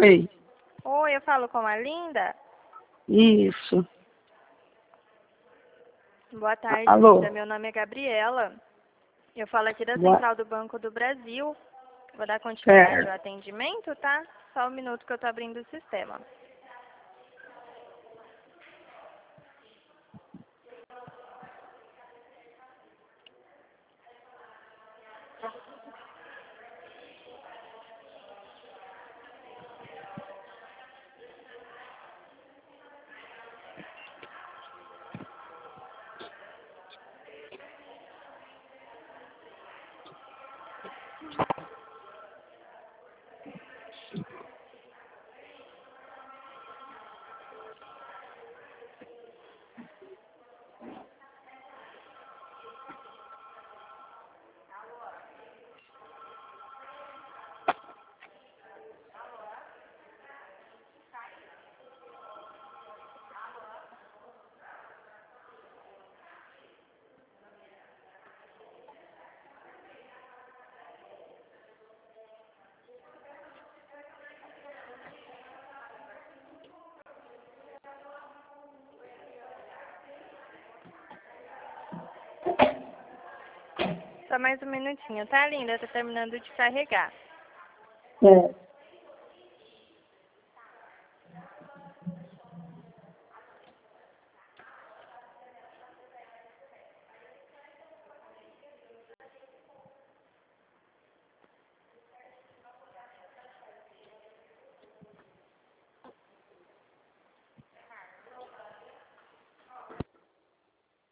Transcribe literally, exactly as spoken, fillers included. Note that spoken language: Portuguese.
Oi. Oi, eu falo com a Linda? Isso. Boa tarde, Alô? Linda. Meu nome é Gabriela. Eu falo aqui da Boa... Central do Banco do Brasil. Vou dar continuidade Certo. ao atendimento, tá? Só um minuto que eu tô abrindo o sistema. Só mais um minutinho, tá, Linda? Tá terminando de carregar. É.